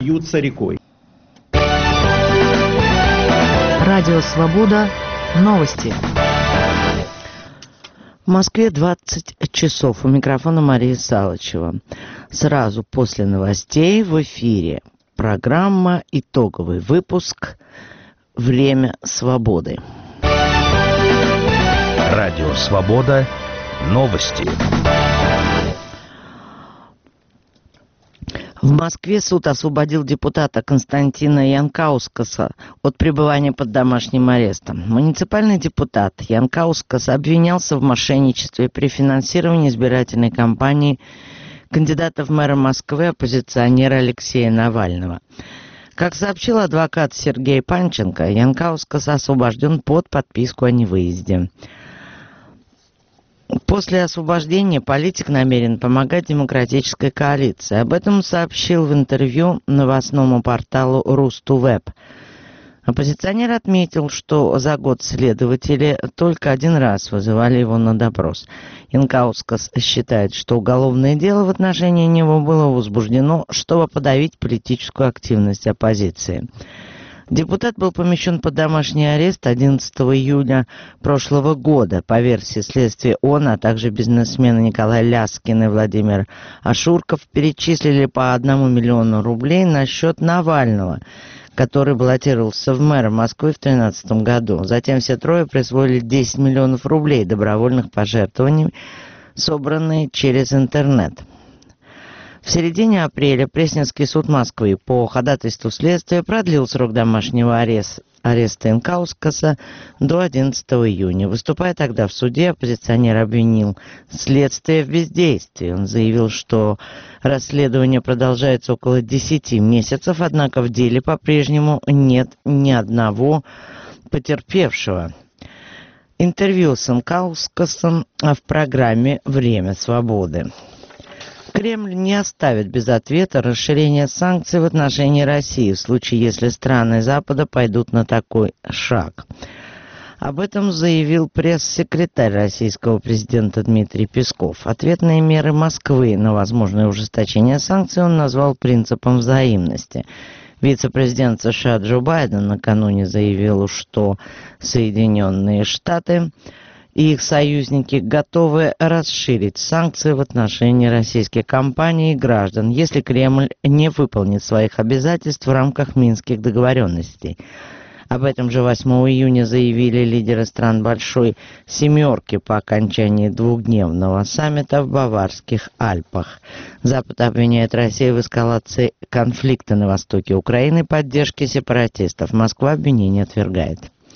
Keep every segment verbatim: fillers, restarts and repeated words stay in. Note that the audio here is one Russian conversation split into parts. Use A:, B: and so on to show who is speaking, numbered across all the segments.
A: льются рекой.
B: Радио «Свобода». Новости. В Москве двадцать часов. У микрофона Мария Салычева. Сразу после новостей в эфире программа «Итоговый выпуск. Время свободы».
C: Радио «Свобода». Новости.
B: В Москве суд освободил депутата Константина Янкаускаса от пребывания под домашним арестом. Муниципальный депутат Янкаускас обвинялся в мошенничестве при финансировании избирательной кампании кандидата в мэра Москвы оппозиционера Алексея Навального. Как сообщил адвокат Сергей Панченко, Янкаускас освобожден под подписку о невыезде. После освобождения политик намерен помогать демократической коалиции. Об этом сообщил в интервью новостному порталу Рустувеб. Оппозиционер отметил, что за год следователи только один раз вызывали его на допрос. Янкаускас считает, что уголовное дело в отношении него было возбуждено, чтобы подавить политическую активность оппозиции. Депутат был помещен под домашний арест одиннадцатого июля прошлого года. По версии следствия, он, а также бизнесмены Николай Ляскин и Владимир Ашурков перечислили по одному миллиону рублей на счет Навального, который баллотировался в мэры Москвы в две тысячи тринадцатом году. Затем все трое присвоили десять миллионов рублей добровольных пожертвований, собранные через интернет. В середине апреля Пресненский суд Москвы по ходатайству следствия продлил срок домашнего ареста, ареста Янкаускаса до одиннадцатого июня. Выступая тогда в суде, оппозиционер обвинил следствие в бездействии. Он заявил, что расследование продолжается около десяти месяцев, однако в деле по-прежнему нет ни одного потерпевшего. Интервью с Янкаускасом в программе «Время свободы». Кремль не оставит без ответа расширение санкций в отношении России в случае, если страны Запада пойдут на такой шаг. Об этом заявил пресс-секретарь российского президента Дмитрий Песков. Ответные меры Москвы на возможное ужесточение санкций он назвал принципом взаимности. Вице-президент США Джо Байден накануне заявил, что Соединенные Штаты и их союзники готовы расширить санкции в отношении российских компаний и граждан, если Кремль не выполнит своих обязательств в рамках Минских договоренностей. Об этом же восьмого июня заявили лидеры стран Большой Семерки по окончании двухдневного саммита в Баварских Альпах. Запад обвиняет Россию в эскалации конфликта на востоке Украины и поддержке сепаратистов. Москва обвинение отвергает.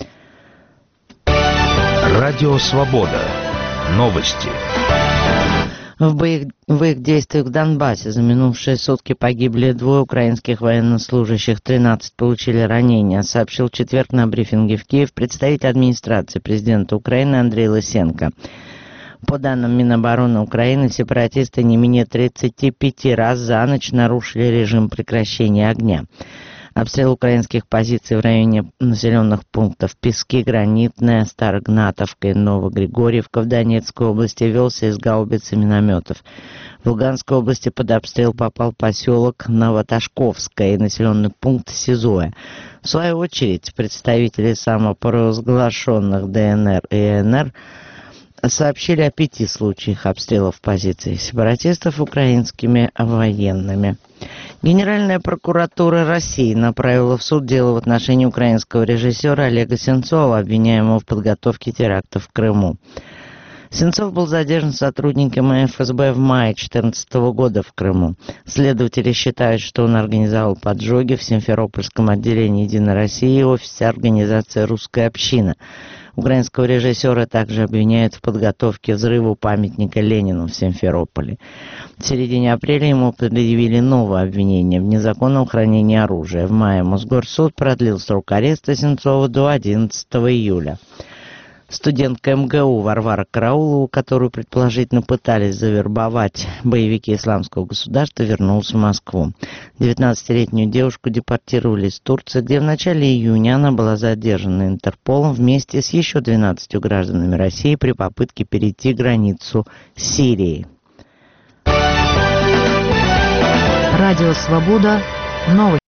C: Радио «Свобода». Новости.
B: В боевых действиях в Донбассе за минувшие сутки погибли двое украинских военнослужащих, тринадцать получили ранения, сообщил в четверг на брифинге в Киев представитель администрации президента Украины Андрей Лысенко. По данным Минобороны Украины, сепаратисты не менее тридцати пяти раз за ночь нарушили режим прекращения огня. Обстрел украинских позиций в районе населенных пунктов Пески, Гранитная, Старогнатовка и Новогригорьевка в Донецкой области велся из гаубиц и минометов. В Луганской области под обстрел попал поселок Новоташковское и населенный пункт Сизое. В свою очередь, представители самопровозглашенных ДНР и ЛНР сообщили о пяти случаях обстрелов позиций сепаратистов украинскими военными. Генеральная прокуратура России направила в суд дело в отношении украинского режиссера Олега Сенцова, обвиняемого в подготовке терактов в Крыму. Сенцов был задержан сотрудниками эф эс бэ в мае две тысячи четырнадцатого года в Крыму. Следователи считают, что он организовал поджоги в Симферопольском отделении «Единой России» и офисе организации «Русская община». Украинского режиссера также обвиняют в подготовке взрыва памятника Ленину в Симферополе. В середине апреля ему предъявили новое обвинение в незаконном хранении оружия. В мае Мосгорсуд продлил срок ареста Сенцова до одиннадцатого июля. Студентка эм гэ у Варвара Караулова, которую предположительно пытались завербовать боевики Исламского государства, вернулась в Москву. девятнадцатилетнюю девушку депортировали из Турции, где в начале июня она была задержана Интерполом вместе с еще двенадцатью гражданами России при попытке перейти границу с Сирией.
D: Радио «Свобода».
A: Новости.